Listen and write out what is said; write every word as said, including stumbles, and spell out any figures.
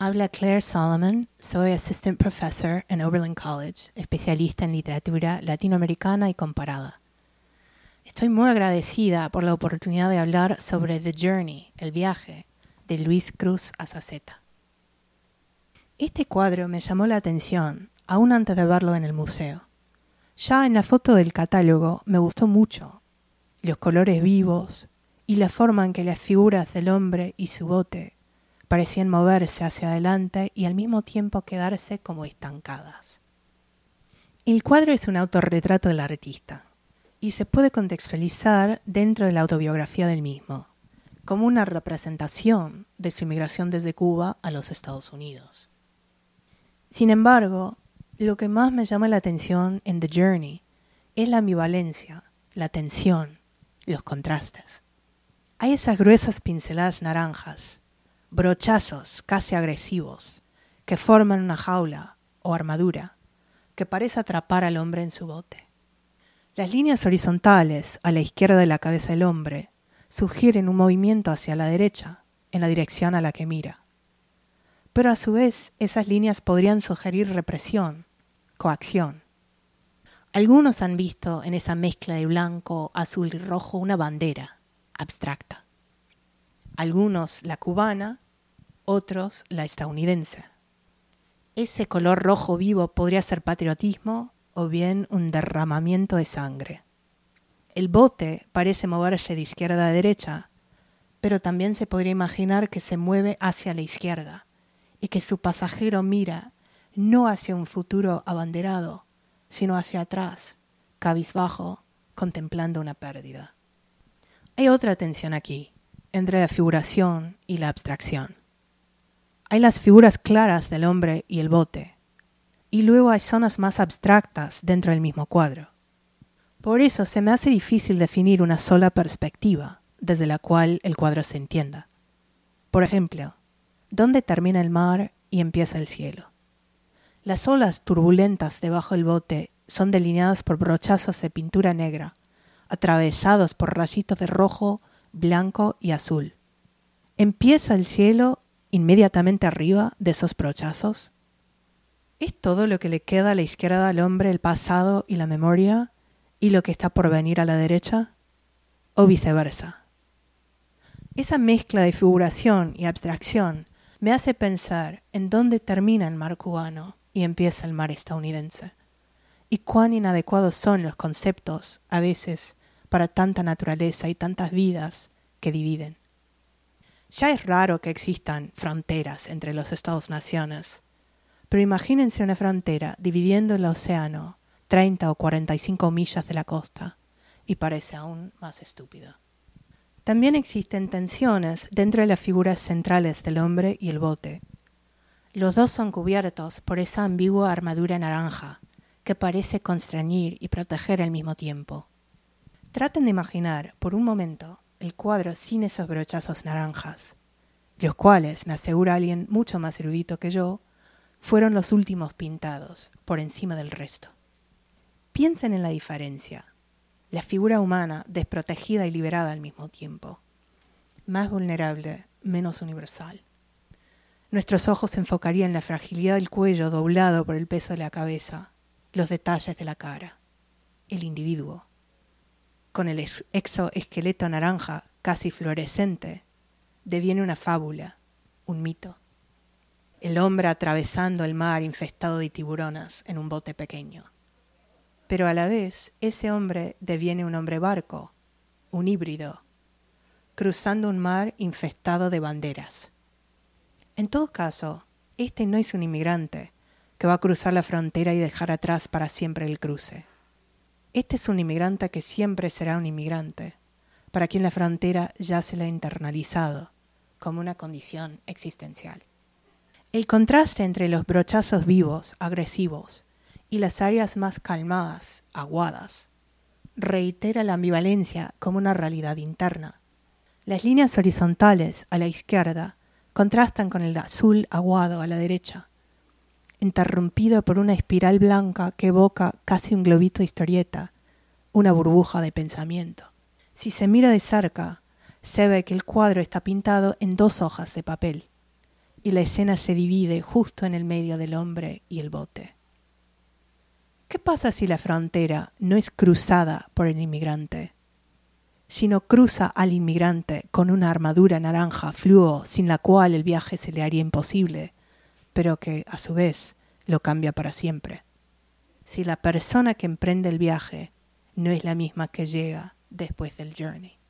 Habla Claire Solomon, soy Assistant Professor en Oberlin College, especialista en literatura latinoamericana y comparada. Estoy muy agradecida por la oportunidad de hablar sobre The Journey, el viaje, de Luis Cruz Azazeta. Este cuadro me llamó la atención, aún antes de verlo en el museo. Ya en la foto del catálogo me gustó mucho, los colores vivos y la forma en que las figuras del hombre y su bote parecían moverse hacia adelante y al mismo tiempo quedarse como estancadas. El cuadro es un autorretrato del artista y se puede contextualizar dentro de la autobiografía del mismo, como una representación de su inmigración desde Cuba a los Estados Unidos. Sin embargo, lo que más me llama la atención en The Journey es la ambivalencia, la tensión, los contrastes. Hay esas gruesas pinceladas naranjas, brochazos casi agresivos, que forman una jaula o armadura que parece atrapar al hombre en su bote. Las líneas horizontales a la izquierda de la cabeza del hombre sugieren un movimiento hacia la derecha, en la dirección a la que mira. Pero a su vez, esas líneas podrían sugerir represión, coacción. Algunos han visto en esa mezcla de blanco, azul y rojo una bandera abstracta. Algunos la cubana, otros la estadounidense. Ese color rojo vivo podría ser patriotismo o bien un derramamiento de sangre. El bote parece moverse de izquierda a derecha, pero también se podría imaginar que se mueve hacia la izquierda y que su pasajero mira no hacia un futuro abanderado, sino hacia atrás, cabizbajo, contemplando una pérdida. Hay otra tensión aquí, entre la figuración y la abstracción. Hay las figuras claras del hombre y el bote, y luego hay zonas más abstractas dentro del mismo cuadro. Por eso se me hace difícil definir una sola perspectiva desde la cual el cuadro se entienda. Por ejemplo, ¿dónde termina el mar y empieza el cielo? Las olas turbulentas debajo del bote son delineadas por brochazos de pintura negra, atravesados por rayitos de rojo, blanco y azul. ¿Empieza el cielo inmediatamente arriba de esos brochazos? ¿Es todo lo que le queda a la izquierda al hombre el pasado y la memoria, y lo que está por venir a la derecha? ¿O viceversa? Esa mezcla de figuración y abstracción me hace pensar en dónde termina el mar cubano y empieza el mar estadounidense, y cuán inadecuados son los conceptos, a veces, para tanta naturaleza y tantas vidas que dividen. Ya es raro que existan fronteras entre los Estados-naciones, pero imagínense una frontera dividiendo el océano treinta o cuarenta y cinco millas de la costa, y parece aún más estúpido. También existen tensiones dentro de las figuras centrales del hombre y el bote. Los dos son cubiertos por esa ambigua armadura naranja, que parece constreñir y proteger al mismo tiempo. Traten de imaginar, por un momento, el cuadro sin esos brochazos naranjas, los cuales, me asegura alguien mucho más erudito que yo, fueron los últimos pintados, por encima del resto. Piensen en la diferencia. La figura humana desprotegida y liberada al mismo tiempo. Más vulnerable, menos universal. Nuestros ojos se enfocarían en la fragilidad del cuello doblado por el peso de la cabeza, los detalles de la cara, el individuo. Con el exoesqueleto naranja, casi fluorescente, deviene una fábula, un mito. El hombre atravesando el mar infestado de tiburones en un bote pequeño. Pero a la vez, ese hombre deviene un hombre barco, un híbrido, cruzando un mar infestado de banderas. En todo caso, este no es un inmigrante que va a cruzar la frontera y dejar atrás para siempre el cruce. Este es un inmigrante que siempre será un inmigrante, para quien la frontera ya se le ha internalizado como una condición existencial. El contraste entre los brochazos vivos, agresivos, y las áreas más calmadas, aguadas, reitera la ambivalencia como una realidad interna. Las líneas horizontales a la izquierda contrastan con el azul aguado a la derecha, interrumpido por una espiral blanca que evoca casi un globito de historieta, una burbuja de pensamiento. Si se mira de cerca, se ve que el cuadro está pintado en dos hojas de papel, y la escena se divide justo en el medio del hombre y el bote. ¿Qué pasa si la frontera no es cruzada por el inmigrante, sino cruza al inmigrante con una armadura naranja fluo sin la cual el viaje se le haría imposible, pero que, a su vez, lo cambia para siempre? Si la persona que emprende el viaje no es la misma que llega después del journey.